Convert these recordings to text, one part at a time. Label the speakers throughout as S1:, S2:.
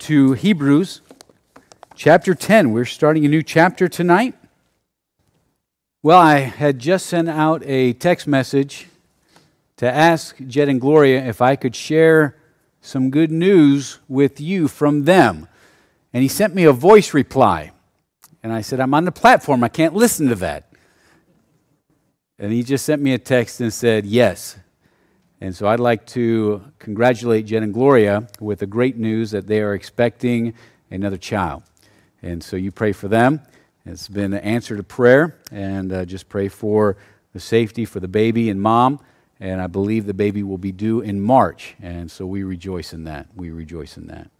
S1: to Hebrews chapter 10. We're starting a new chapter tonight. Well, I had just sent out a text message to ask Jed and Gloria if I could share some good news with you from them. And he sent me a voice reply. And I said, I'm on the platform. I can't listen to that. And he just sent me a text and said, yes. And so I'd like to congratulate Jen and Gloria with the great news that they are expecting another child. And so you pray for them. It's been an answer to prayer, and just pray for the safety for the baby and mom. And I believe the baby will be due in March. And so we rejoice in that. We rejoice in that.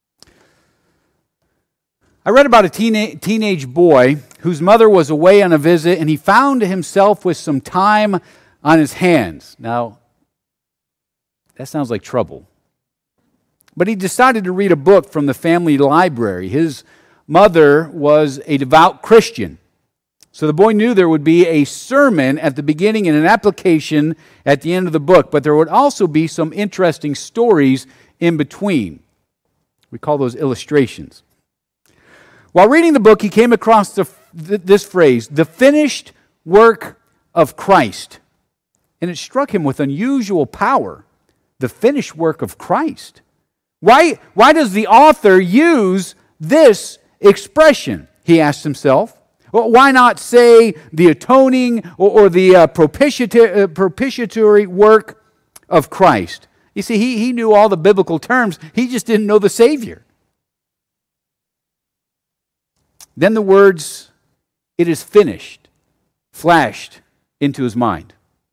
S1: I read about a teenage boy whose mother was away on a visit, and he found himself with some time on his hands. Now, that sounds like trouble. But he decided to read a book from the family library. His mother was a devout Christian. So the boy knew there would be a sermon at the beginning and an application at the end of the book, but there would also be some interesting stories in between. We call those illustrations. While reading the book, he came across this phrase, the finished work of Christ. And it struck him with unusual power. The finished work of Christ. Why does the author use this expression? He asked himself. Well, why not say the atoning or the propitiatory work of Christ? You see, he knew all the biblical terms. He just didn't know the Savior. Then the words, "it is finished," flashed into his mind.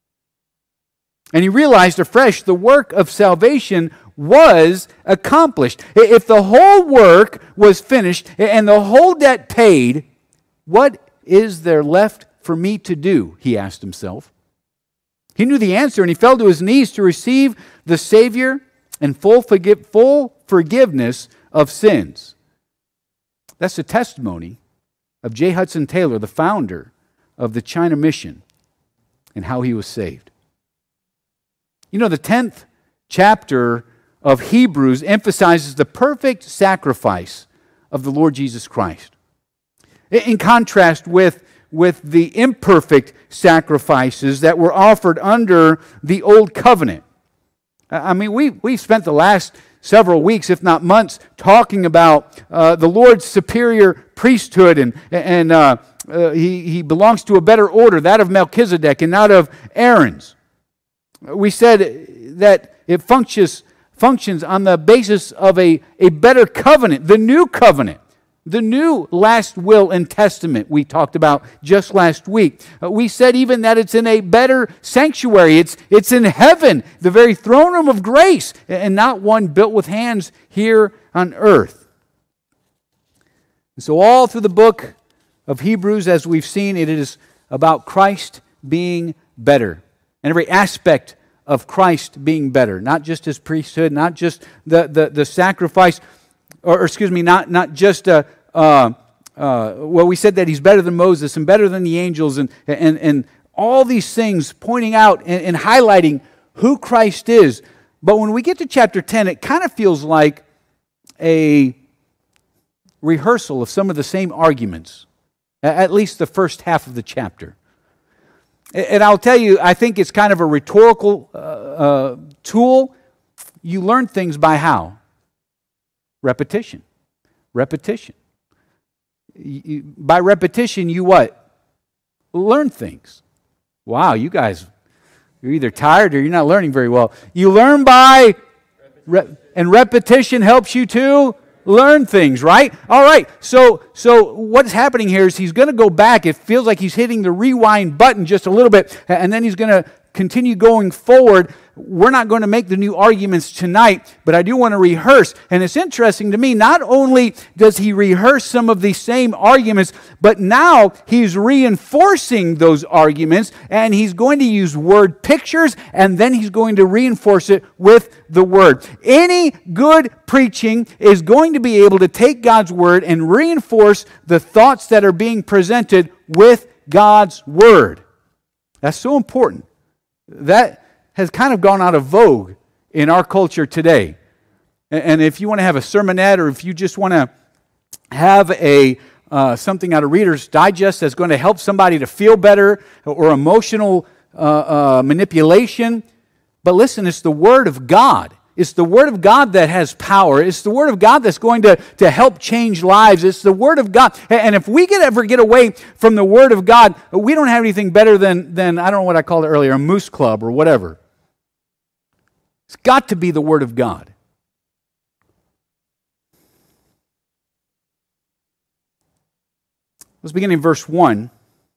S1: And he realized afresh the work of salvation was accomplished. If the whole work was finished and the whole debt paid, what is there left for me to do? He asked himself. He knew the answer, and he fell to his knees to receive the Savior and full forgiveness of sins. That's the testimony of J. Hudson Taylor, the founder of the China Mission, and how he was saved. You know, the 10th chapter of Hebrews emphasizes the perfect sacrifice of the Lord Jesus Christ. In contrast with the imperfect sacrifices that were offered under the Old Covenant. I mean, we've spent the last several weeks, if not months, talking about the Lord's superior priesthood, and he belongs to a better order, that of Melchizedek and not of Aaron's. We said that it functions on the basis of a better covenant, the new covenant, the new last will and testament we talked about just last week. We said even that it's in a better sanctuary. It's in heaven, the very throne room of grace, and not one built with hands here on earth. And so all through the book of Hebrews, as we've seen, it is about Christ being better. And every aspect of Christ being better, not just his priesthood, not just the sacrifice, not just we said that he's better than Moses and better than the angels, and all these things pointing out and highlighting who Christ is. But when we get to chapter 10, it kind of feels like a rehearsal of some of the same arguments, at least the first half of the chapter. And I'll tell you, I think it's kind of a rhetorical tool. You learn things by how? Repetition. Repetition. By repetition, you what? Learn things. Wow, you guys, you're either tired or you're not learning very well. You learn by, and repetition helps you to learn things, right? All right, so what's happening here is he's going to go back. It feels like he's hitting the rewind button just a little bit, and then he's going to continue going forward. We're not going to make the new arguments tonight, but I do want to rehearse. And it's interesting to me, not only does he rehearse some of these same arguments, but now he's reinforcing those arguments, and he's going to use word pictures, and then he's going to reinforce it with the word. Any good preaching is going to be able to take God's word and reinforce the thoughts that are being presented with God's word. That's so important. That has kind of gone out of vogue in our culture today. And if you want to have a sermonette, or if you just want to have a something out of Reader's Digest that's going to help somebody to feel better, or emotional manipulation. But listen, it's the Word of God. It's the Word of God that has power. It's the Word of God that's going to help change lives. It's the Word of God. And if we could ever get away from the Word of God, we don't have anything better than I don't know what I called it earlier, a moose club or whatever. It's got to be the Word of God. Let's begin in verse 1.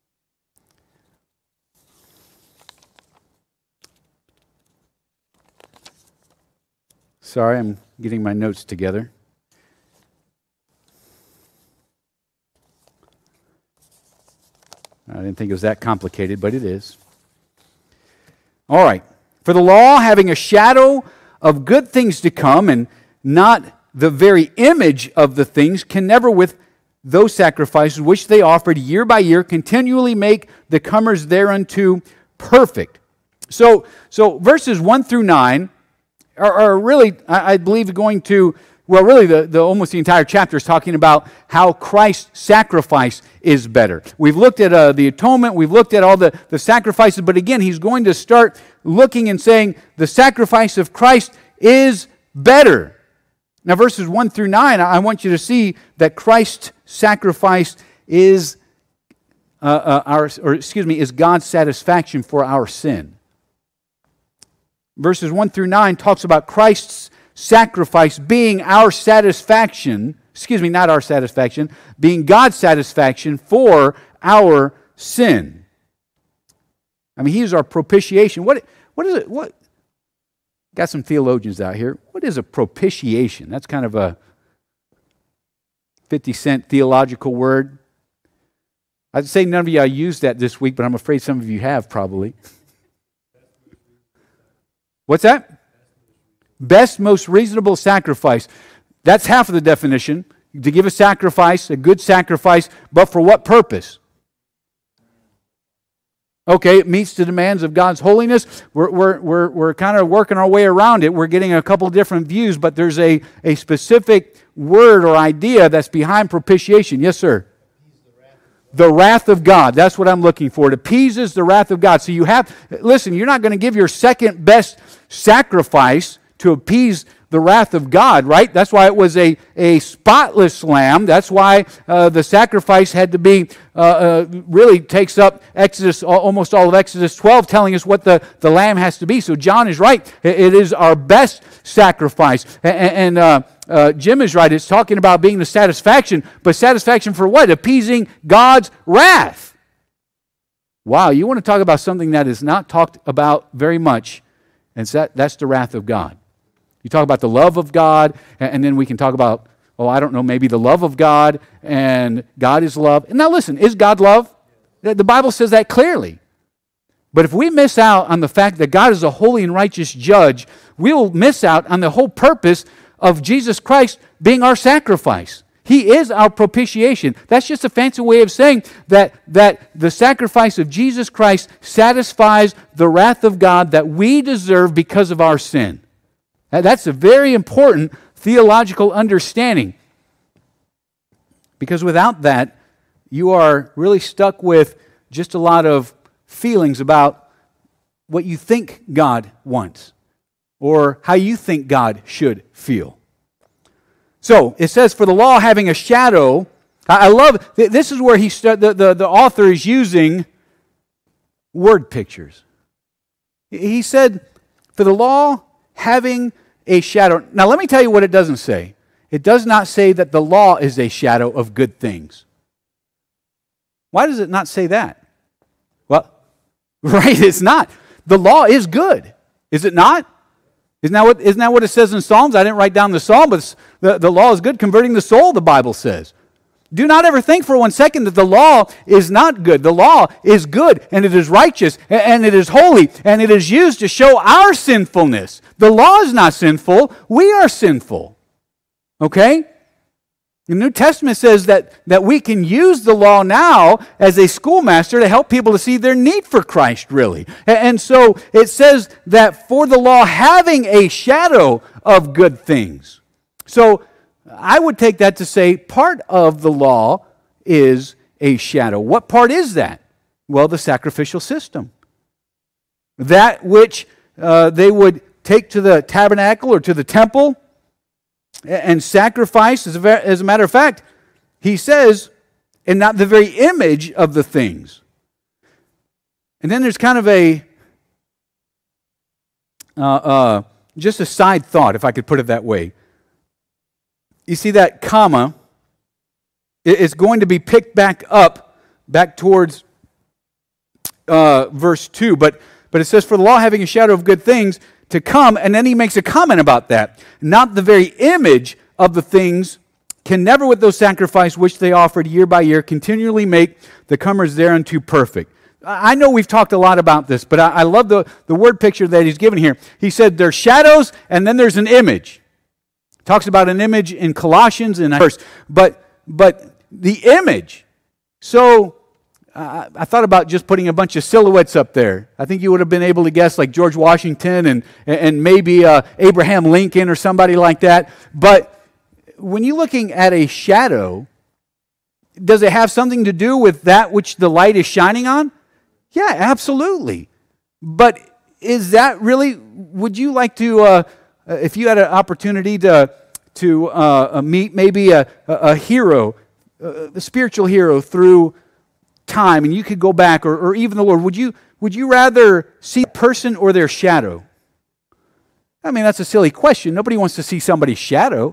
S1: Sorry, I'm getting my notes together. I didn't think it was that complicated, but it is. All right. For the law, having a shadow of good things to come, and not the very image of the things, can never with those sacrifices which they offered year by year continually make the comers thereunto perfect. So verses 1 through 9 are really, I believe, going to, well, really the almost the entire chapter is talking about how Christ's sacrifice is better. We've looked at the atonement, we've looked at all the sacrifices, but again, he's going to start looking and saying the sacrifice of Christ is better. Now, verses 1 through 9, I want you to see that Christ's sacrifice is is God's satisfaction for our sin. Verses 1 through 9 talks about Christ's sacrifice being our satisfaction, not our satisfaction, being God's satisfaction for our sin. I mean, He is our propitiation. What is it? Got some theologians out here. What is a propitiation? That's kind of a 50-cent theological word. I'd say none of you used that this week, but I'm afraid some of you have probably. What's that? Best, most reasonable sacrifice. That's half of the definition. To give a sacrifice, a good sacrifice, but for what purpose? Okay, it meets the demands of God's holiness. We're kind of working our way around it. We're getting a couple different views, but there's a specific word or idea that's behind propitiation. Yes, sir? The wrath of God. That's what I'm looking for. It appeases the wrath of God. So listen, you're not going to give your second best sacrifice to appease the wrath of God, right? That's why it was a spotless lamb. That's why the sacrifice had to be, really takes up almost all of Exodus 12, telling us what the lamb has to be. So John is right. It is our best sacrifice. And Jim is right. It's talking about being the satisfaction, but satisfaction for what? Appeasing God's wrath. Wow, you want to talk about something that is not talked about very much, and that's the wrath of God. You talk about the love of God, and then we can talk about, maybe the love of God, and God is love. And now listen, is God love? The Bible says that clearly. But if we miss out on the fact that God is a holy and righteous judge, we will miss out on the whole purpose of Jesus Christ being our sacrifice. He is our propitiation. That's just a fancy way of saying that the sacrifice of Jesus Christ satisfies the wrath of God that we deserve because of our sin. That's a very important theological understanding. Because without that, you are really stuck with just a lot of feelings about what you think God wants or how you think God should feel. So, it says, for the law having a shadow, I love, this is where the author is using word pictures. He said, for the law having a shadow. Now, let me tell you what it doesn't say. It does not say that the law is a shadow of good things. Why does it not say that? Well, right, it's not. The law is good. Is it not? Isn't that what it says in Psalms? I didn't write down the Psalm, but the law is good, converting the soul, the Bible says. Do not ever think for 1 second that the law is not good. The law is good, and it is righteous, and it is holy, and it is used to show our sinfulness. The law is not sinful. We are sinful. Okay? The New Testament says that we can use the law now as a schoolmaster to help people to see their need for Christ, really. And so it says that for the law having a shadow of good things. So I would take that to say part of the law is a shadow. What part is that? Well, the sacrificial system. That which they would take to the tabernacle or to the temple and sacrifice. As a matter of fact, he says, and not the very image of the things. And then there's kind of a, just a side thought, if I could put it that way. You see that comma, it's going to be picked back up, back towards verse 2. But it says, for the law having a shadow of good things to come, and then he makes a comment about that. Not the very image of the things can never with those sacrifices which they offered year by year continually make the comers thereunto perfect. I know we've talked a lot about this, but I love the word picture that he's given here. He said there's shadows and then there's an image. Talks about an image in Colossians and verse, but the image. So I thought about just putting a bunch of silhouettes up there. I think you would have been able to guess like George Washington and maybe Abraham Lincoln or somebody like that. But when you're looking at a shadow, does it have something to do with that which the light is shining on? Yeah, absolutely. But is that really, would you like to, if you had an opportunity to meet maybe a hero, a spiritual hero through time, and you could go back, or even the Lord, would you rather see a person or their shadow? I mean, that's a silly question. Nobody wants to see somebody's shadow.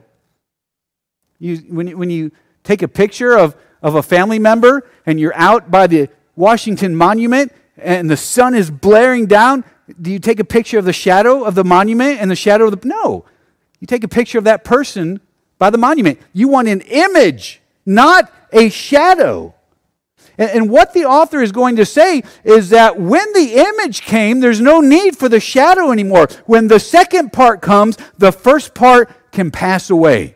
S1: When you take a picture of a family member and you're out by the Washington Monument and the sun is blaring down, do you take a picture of the shadow of the monument and the shadow of the... No. You take a picture of that person by the monument. You want an image, not a shadow. And what the author is going to say is that when the image came, there's no need for the shadow anymore. When the second part comes, the first part can pass away.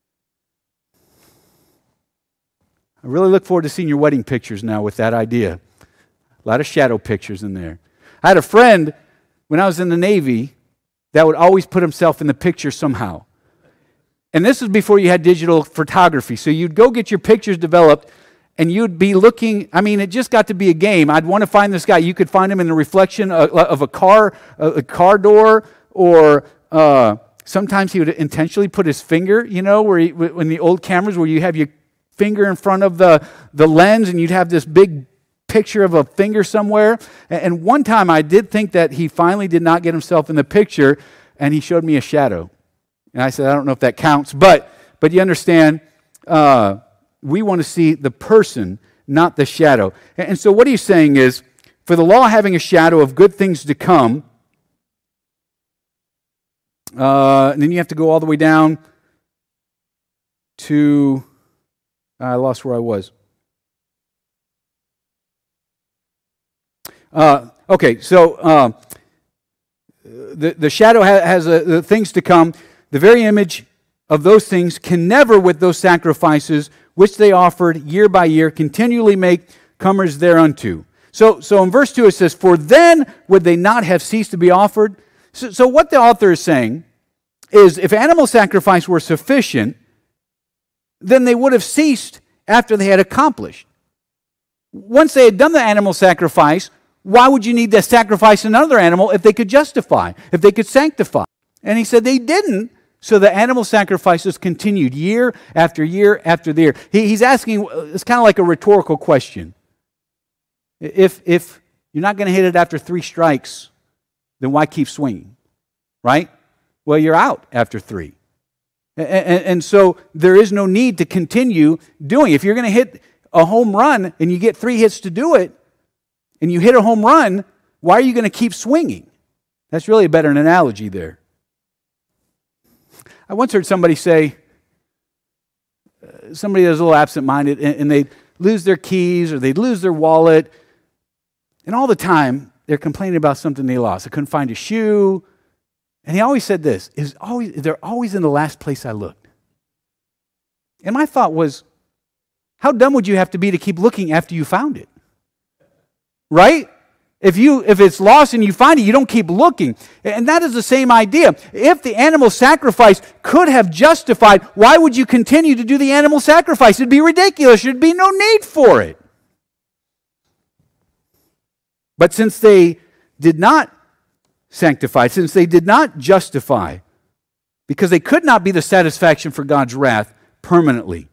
S1: I really look forward to seeing your wedding pictures now with that idea. A lot of shadow pictures in there. I had a friend when I was in the Navy that would always put himself in the picture somehow. And this was before you had digital photography. So you'd go get your pictures developed and you'd be looking, I mean, it just got to be a game. I'd want to find this guy. You could find him in the reflection of a car door, or sometimes he would intentionally put his finger, where in the old cameras where you have your finger in front of the lens and you'd have this big picture of a finger somewhere. And one time I did think that he finally did not get himself in the picture, and he showed me a shadow. And I said, I don't know if that counts, but you understand, we want to see the person, not the shadow. And so what he's saying is, for the law having a shadow of good things to come, and then you have to go all the way down to... I lost where I was. Okay, so the shadow has the things to come. The very image of those things can never, with those sacrifices which they offered year by year, continually make comers thereunto. So in verse 2 it says, for then would they not have ceased to be offered. So what the author is saying is, if animal sacrifice were sufficient, then they would have ceased after they had accomplished. Once they had done the animal sacrifice, why would you need to sacrifice another animal if they could justify, if they could sanctify? And he said they didn't, so the animal sacrifices continued year after year after year. He's asking, it's kind of like a rhetorical question. If you're not going to hit it after 3 strikes, then why keep swinging, right? Well, you're out after 3. And so there is no need to continue doing it. If you're going to hit a home run and you get 3 hits to do it, and you hit a home run, why are you going to keep swinging? That's really a better analogy there. I once heard somebody say, somebody that's a little absent-minded, and they'd lose their keys or they'd lose their wallet, and all the time they're complaining about something they lost. I couldn't find a shoe. And he always said this, they're always in the last place I looked. And my thought was, how dumb would you have to be to keep looking after you found it? Right? If it's lost and you find it, you don't keep looking. And that is the same idea. If the animal sacrifice could have justified, why would you continue to do the animal sacrifice? It'd be ridiculous. There'd be no need for it. But since they did not sanctify, since they did not justify, because they could not be the satisfaction for God's wrath permanently.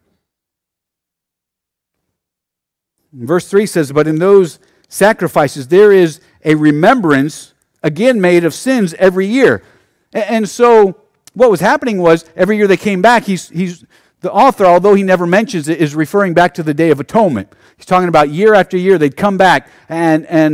S1: Verse 3 says, but in those sacrifices, there is a remembrance, again made of sins every year. And so what was happening was, every year they came back, he's the author, although he never mentions it, is referring back to the Day of Atonement. He's talking about year after year, they'd come back, and in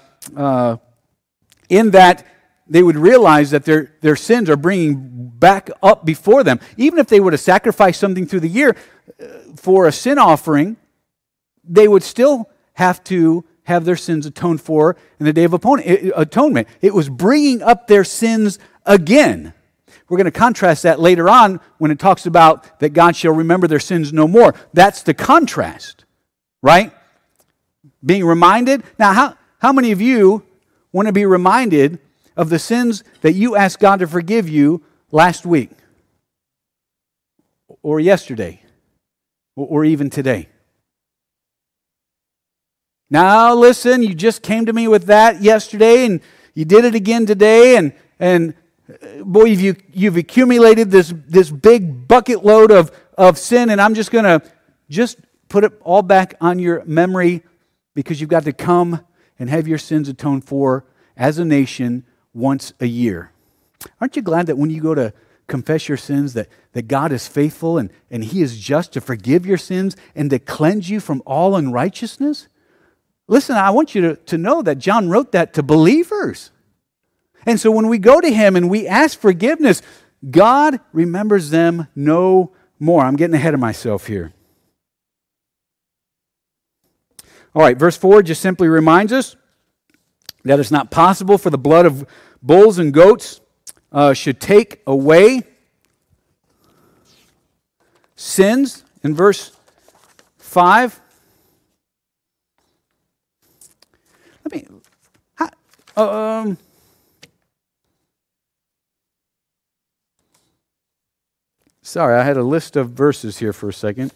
S1: that, they would realize that their sins are bringing back up before them. Even if they were to sacrifice something through the year for a sin offering, they would still have to have their sins atoned for in the Day of Atonement. It was bringing up their sins again. We're going to contrast that later on when it talks about that God shall remember their sins no more. That's the contrast, right? Being reminded. Now, how many of you want to be reminded of the sins that you asked God to forgive you last week or yesterday or even today? Now listen, you just came to me with that yesterday and you did it again today, and boy, you've accumulated this big bucket load of sin, and I'm just going to put it all back on your memory because you've got to come and have your sins atoned for as a nation once a year. Aren't you glad that when you go to confess your sins that God is faithful and He is just to forgive your sins and to cleanse you from all unrighteousness? Listen, I want you to know that John wrote that to believers. And so when we go to Him and we ask forgiveness, God remembers them no more. I'm getting ahead of myself here. All right, verse 4 just simply reminds us that it's not possible for the blood of bulls and goats should take away sins. In verse 5, sorry, I had a list of verses here for a second.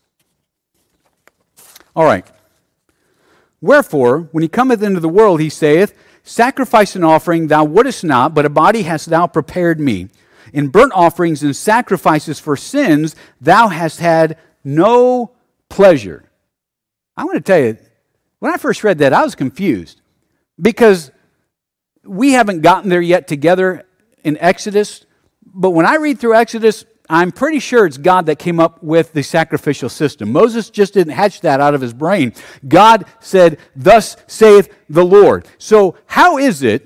S1: All right. Wherefore, when He cometh into the world, He saith, sacrifice and offering thou wouldest not, but a body hast thou prepared me. In burnt offerings and sacrifices for sins thou hast had no pleasure. I'm going to tell you, when I first read that, I was confused because we haven't gotten there yet together in Exodus. But when I read through Exodus, I'm pretty sure it's God that came up with the sacrificial system. Moses just didn't hatch that out of his brain. God said, thus saith the Lord. So how is it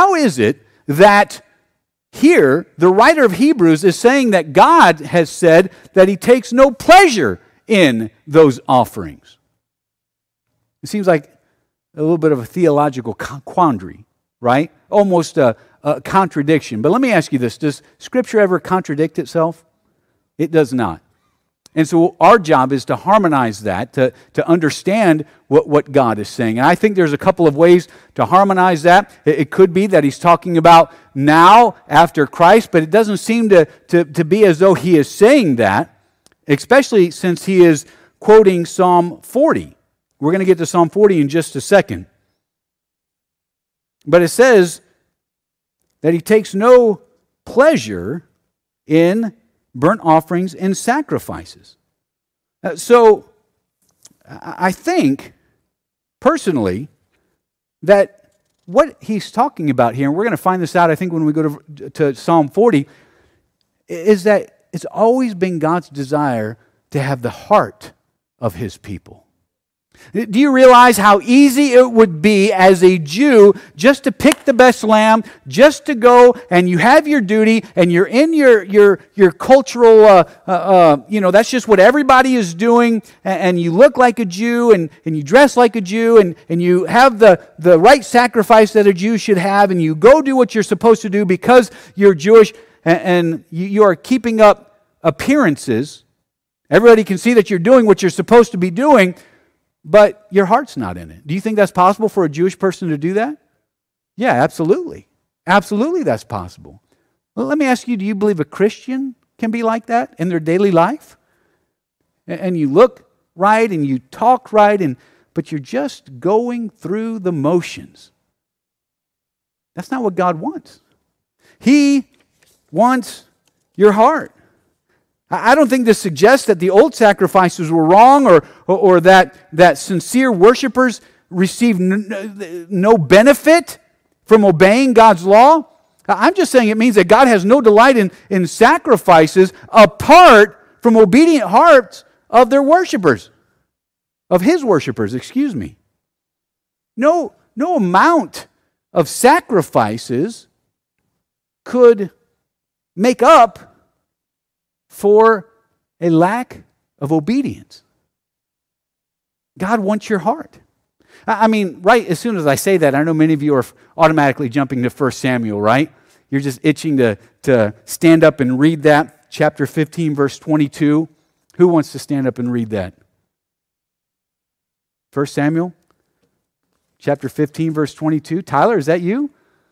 S1: that here the writer of Hebrews is saying that God has said that He takes no pleasure in those offerings? It seems like a little bit of a theological quandary, right? Almost a contradiction. But let me ask you this. Does Scripture ever contradict itself? It does not. And so our job is to harmonize that, to understand what God is saying. And I think there's a couple of ways to harmonize that. It could be that He's talking about now, after Christ, but it doesn't seem to be as though He is saying that, especially since He is quoting Psalm 40. We're going to get to Psalm 40 in just a second. But it says that He takes no pleasure in burnt offerings and sacrifices. So I think, personally, that what he's talking about here, and we're going to find this out, I think, when we go to Psalm 40, is that it's always been God's desire to have the heart of His people. Do you realize how easy it would be as a Jew just to pick the best lamb, just to go and you have your duty and you're in your cultural, that's just what everybody is doing, and you look like a Jew and you dress like a Jew and you have the right sacrifice that a Jew should have, and you go do what you're supposed to do because you're Jewish and you are keeping up appearances. Everybody can see that you're doing what you're supposed to be doing. but your heart's not in it. Do you think that's possible for a Jewish person to do that? Yeah, absolutely. Absolutely that's possible. Well, let me ask you, do you believe a Christian can be like that in their daily life? And you look right and you talk right, but you're just going through the motions. That's not what God wants. He wants your heart. I don't think this suggests that the old sacrifices were wrong or that sincere worshipers received no benefit from obeying God's law. I'm just saying it means that God has no delight in sacrifices apart from obedient hearts of their worshipers, of His worshipers, excuse me. No amount of sacrifices could make up for a lack of obedience. God wants your heart. I mean, right as soon as I say that, I know many of you are automatically jumping to 1 Samuel, right? You're just itching to stand up and read that. Chapter 15, verse 22. Who wants to stand up and read that? 1 Samuel, chapter 15, verse 22. Tyler, is that you?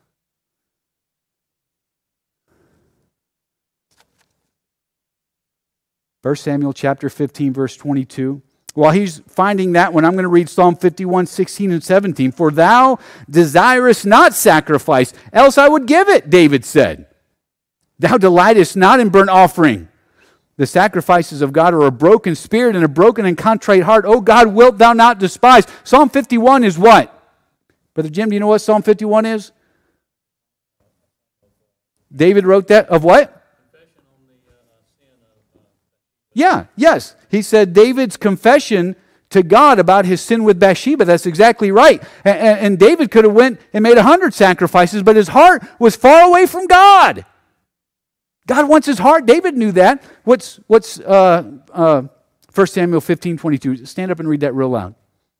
S1: First Samuel chapter 15, verse 22. While he's finding that one, I'm going to read Psalm 51, 16 and 17. For thou desirest not sacrifice, else I would give it, David said. Thou delightest not in burnt offering. The sacrifices of God are a broken spirit and a broken and contrite heart. O God, wilt thou not despise? Psalm 51 is what? Brother Jim, do you know what Psalm 51 is? David wrote that of what? Yeah, yes. He said David's confession to God about his sin with Bathsheba. That's exactly right. And David could have went and made 100 sacrifices, but his heart was far away from God. God wants his heart. David knew that. What's 1 Samuel 15, 22? Stand up and read that real loud.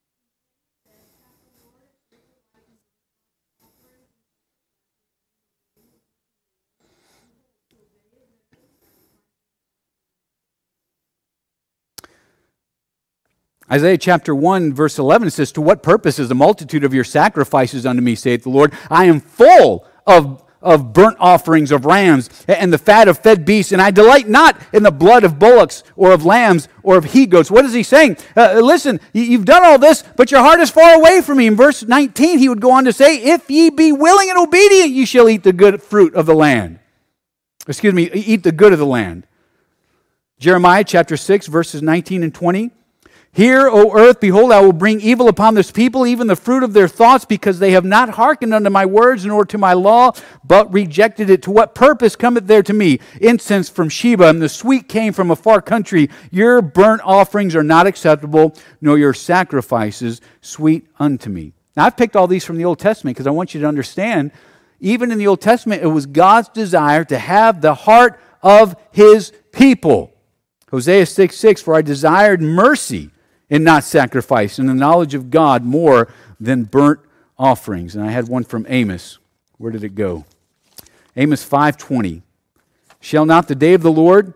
S1: Isaiah chapter 1, verse 11 says, to what purpose is the multitude of your sacrifices unto me, saith the Lord? I am full of burnt offerings of rams and the fat of fed beasts, and I delight not in the blood of bullocks or of lambs or of he-goats. What is he saying? Listen, you've done all this, but your heart is far away from me. In verse 19, he would go on to say, if ye be willing and obedient, ye shall eat the good fruit of the land. Excuse me, eat the good of the land. Jeremiah chapter 6, verses 19 and 20. Hear, O earth, behold, I will bring evil upon this people, even the fruit of their thoughts, because they have not hearkened unto my words, nor to my law, but rejected it. To what purpose cometh there to me incense from Sheba, and the sweet cane from a far country? Your burnt offerings are not acceptable, nor your sacrifices sweet unto me. Now, I've picked all these from the Old Testament because I want you to understand, even in the Old Testament, it was God's desire to have the heart of His people. Hosea 6:6, for I desired mercy and not sacrifice, and the knowledge of God more than burnt offerings. And I had one from Amos. Where did it go? Amos 5:20. Shall not the day of the Lord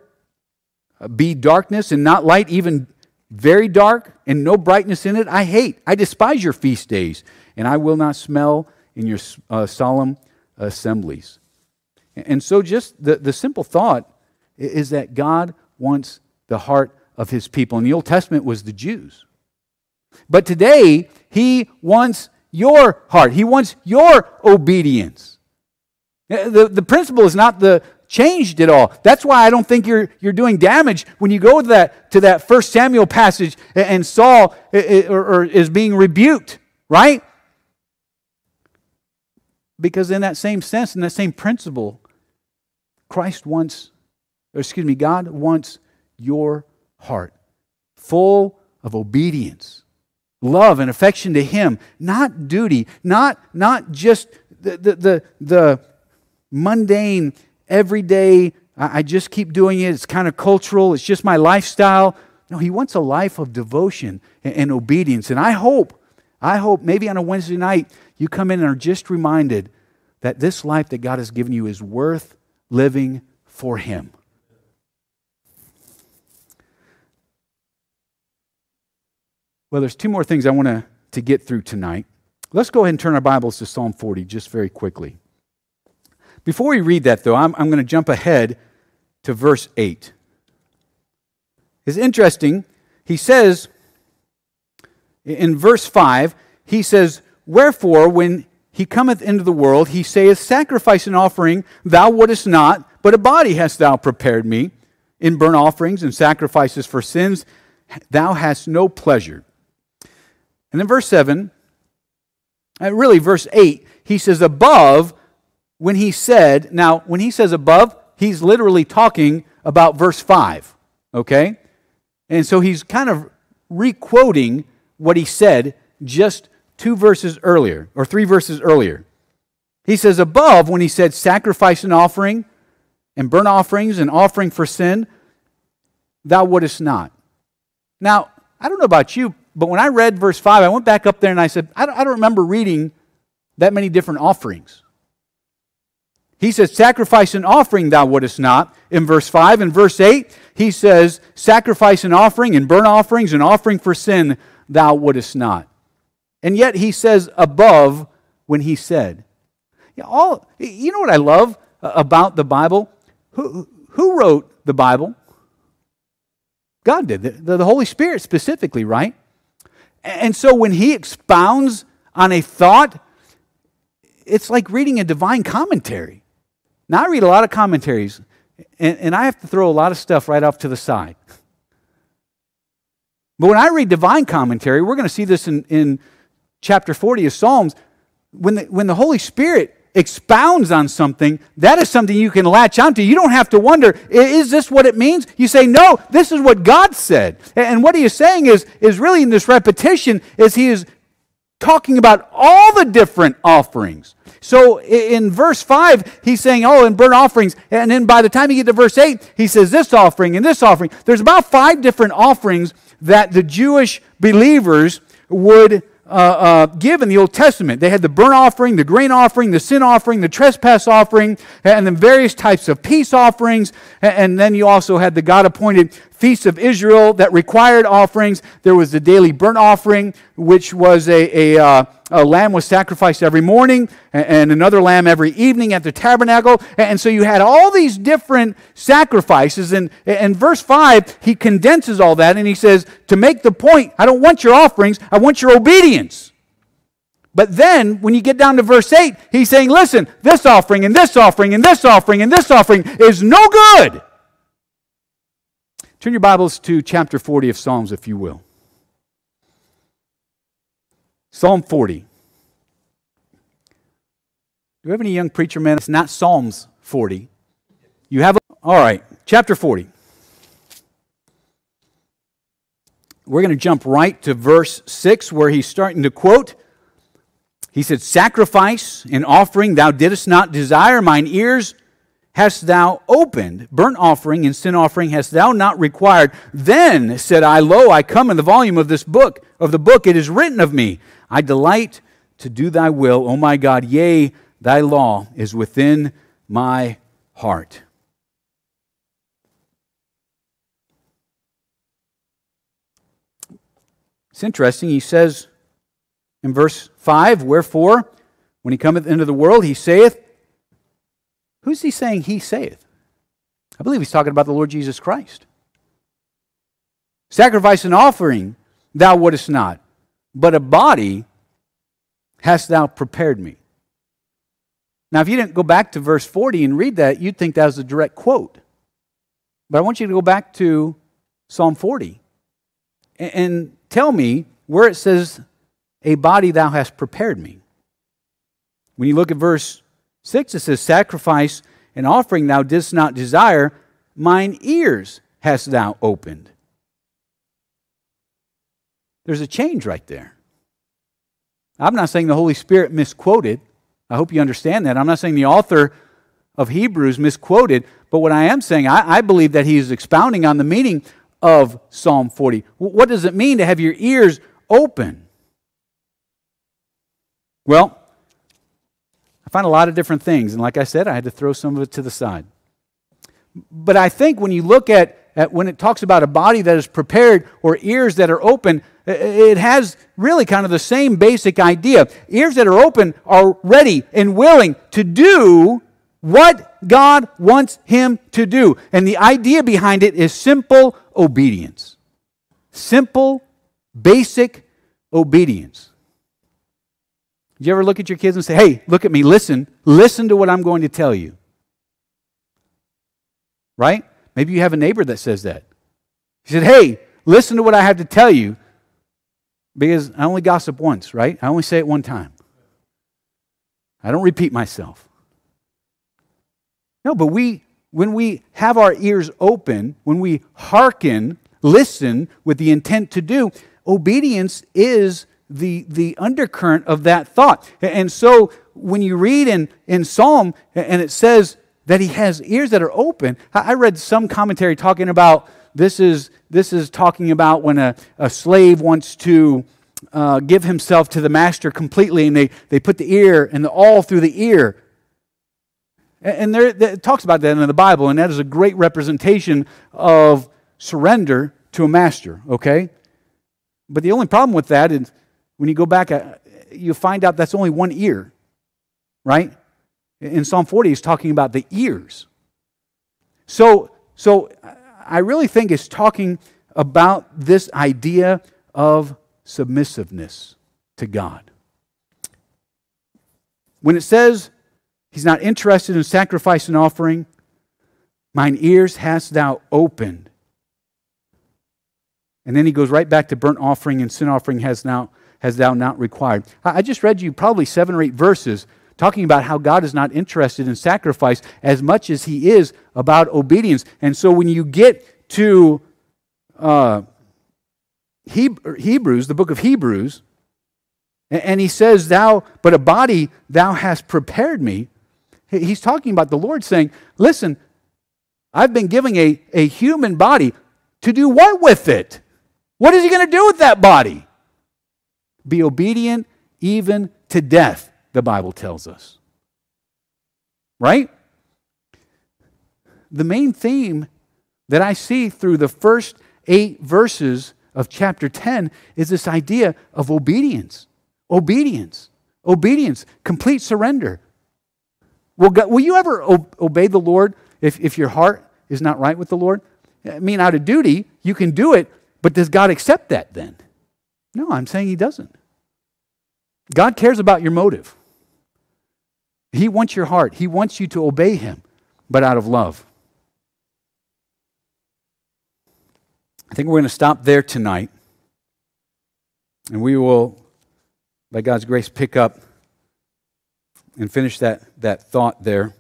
S1: be darkness and not light, even very dark, and no brightness in it? I despise your feast days, and I will not smell in your solemn assemblies. And so just the simple thought is that God wants the heart of His people. And the Old Testament was the Jews. But today, He wants your heart. He wants your obedience. The principle is not changed at all. That's why I don't think you're doing damage when you go to that 1 Samuel passage and Saul is being rebuked, right? Because in that same sense, in that same principle, God wants your heart, full of obedience, love, and affection to Him, not duty, not just the mundane, everyday, I just keep doing it, it's kind of cultural, it's just my lifestyle. No, He wants a life of devotion and obedience. And I hope maybe on a Wednesday night you come in and are just reminded that this life that God has given you is worth living for Him. Well, there's two more things I want to get through tonight. Let's go ahead and turn our Bibles to Psalm 40 just very quickly. Before we read that, though, I'm going to jump ahead to verse 8. It's interesting. He says, in verse 5, he says, "Wherefore, when he cometh into the world, he saith, Sacrifice and offering thou wouldest not, but a body hast thou prepared me. In burnt offerings and sacrifices for sins thou hast no pleasure." And then verse 7, really verse 8, he says, above, when he said, now when he says above, he's literally talking about verse 5, okay? And so he's kind of re-quoting what he said just 2 verses earlier, or 3 verses earlier. He says above, when he said sacrifice and offering, and burnt offerings and offering for sin, thou wouldest not. Now, I don't know about you, but when I read verse 5, I went back up there and I said, I don't remember reading that many different offerings. He says, sacrifice and offering thou wouldest not, in verse 5. In verse 8, he says, sacrifice and offering and burnt offerings and offering for sin thou wouldest not. And yet he says above when he said. You know what I love about the Bible? Who wrote the Bible? God did. The Holy Spirit specifically, right? And so when he expounds on a thought, it's like reading a divine commentary. Now, I read a lot of commentaries, and I have to throw a lot of stuff right off to the side. But when I read divine commentary, we're going to see this in chapter 40 of Psalms, when the Holy Spirit expounds on something, that is something you can latch onto. You don't have to wonder, is this what it means? You say, no, this is what God said. And what he is saying is really in this repetition, is he is talking about all the different offerings. So in verse 5, he's saying, and burnt offerings. And then by the time you get to verse 8, he says this offering and this offering. There's about 5 different offerings that the Jewish believers would give in the Old Testament. They had the burnt offering, the grain offering, the sin offering, the trespass offering, and then various types of peace offerings. And then you also had the God-appointed feasts of Israel that required offerings. There was the daily burnt offering, which was a lamb was sacrificed every morning, and another lamb every evening at the tabernacle. And so you had all these different sacrifices. And in verse 5, he condenses all that, and he says, to make the point, I don't want your offerings, I want your obedience. But then, when you get down to verse 8, he's saying, listen, this offering, and this offering, and this offering, and this offering is no good. Turn your Bibles to chapter 40 of Psalms, if you will. Psalm 40. Do we have any young preacher men? It's not Psalms 40. You have all right, chapter 40. We're going to jump right to verse 6 where he's starting to quote. He said, sacrifice and offering thou didst not desire, mine ears hast thou opened. Burnt offering and sin offering hast thou not required. Then said I, lo, I come in the volume of this book, it is written of me. I delight to do thy will, O my God, yea, thy law is within my heart. It's interesting, he says in verse 5, wherefore, when he cometh into the world, he saith, who's he saying he saith? I believe he's talking about the Lord Jesus Christ. Sacrifice and offering thou wouldest not, but a body hast thou prepared me. Now, if you didn't go back to verse 40 and read that, you'd think that was a direct quote. But I want you to go back to Psalm 40 and tell me where it says, a body thou hast prepared me. When you look at verse 6, it says, sacrifice and offering thou didst not desire, mine ears hast thou opened. There's a change right there. I'm not saying the Holy Spirit misquoted. I hope you understand that. I'm not saying the author of Hebrews misquoted, but what I am saying, I believe that he is expounding on the meaning of Psalm 40. What does it mean to have your ears open? Well, I find a lot of different things, and like I said, I had to throw some of it to the side. But I think when you look at when it talks about a body that is prepared or ears that are open, It has really kind of the same basic idea. Ears that are open are ready and willing to do what God wants him to do. And the idea behind it is simple obedience. Simple, basic obedience. Did you ever look at your kids and say, hey, look at me, listen to what I'm going to tell you? Right? Maybe you have a neighbor that says that. He said, hey, listen to what I have to tell you, because I only gossip once, right? I only say it one time. I don't repeat myself. No, but when we have our ears open, when we hearken, listen with the intent to do, obedience is the undercurrent of that thought. And so when you read in Psalm, and it says that he has ears that are open, I read some commentary talking about this is talking about when a slave wants to give himself to the master completely, and they put the ear and the awl through the ear. And it talks about that in the Bible, and that is a great representation of surrender to a master, okay? But the only problem with that is when you go back, you find out that's only one ear, right? In Psalm 40, he's talking about the ears. So I really think it's talking about this idea of submissiveness to God. When it says he's not interested in sacrifice and offering, mine ears hast thou opened. And then he goes right back to burnt offering and sin offering has thou not required. I just read you probably 7 or 8 verses talking about how God is not interested in sacrifice as much as he is about obedience. And so when you get to Hebrews, the book of Hebrews, and he says, but a body thou hast prepared me, he's talking about the Lord saying, listen, I've been giving a human body to do what with it? What is he going to do with that body? Be obedient even to death, the Bible tells us. Right? The main theme that I see through the first 8 verses of chapter 10 is this idea of obedience. Obedience. Obedience. Complete surrender. Will you ever obey the Lord if your heart is not right with the Lord? I mean, out of duty, you can do it, but does God accept that then? No, I'm saying he doesn't. God cares about your motive. He wants your heart. He wants you to obey him, but out of love. I think we're going to stop there tonight. And we will, by God's grace, pick up and finish that thought there.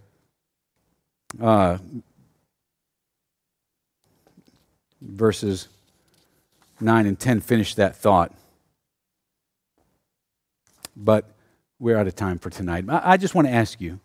S1: Verses 9 and 10 finish that thought. But we're out of time for tonight. I just want to ask you,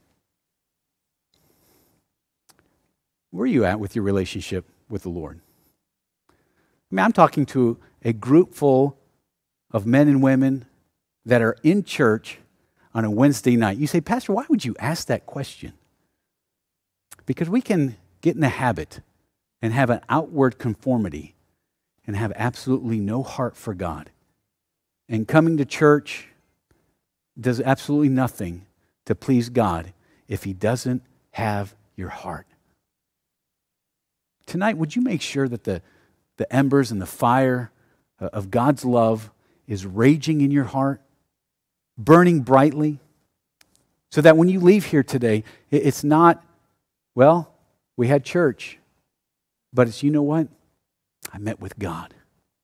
S1: where are you at with your relationship with the Lord? I mean, I'm talking to a group full of men and women that are in church on a Wednesday night. You say, Pastor, why would you ask that question? Because we can get in the habit and have an outward conformity and have absolutely no heart for God. And coming to church does absolutely nothing to please God if he doesn't have your heart. Tonight, would you make sure that the embers and the fire of God's love is raging in your heart, burning brightly, so that when you leave here today, it's not, well, we had church, but it's, you know what? I met with God.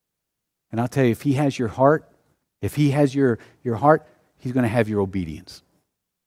S1: And I'll tell you, if he has your heart, if he has your heart, he's going to have your obedience.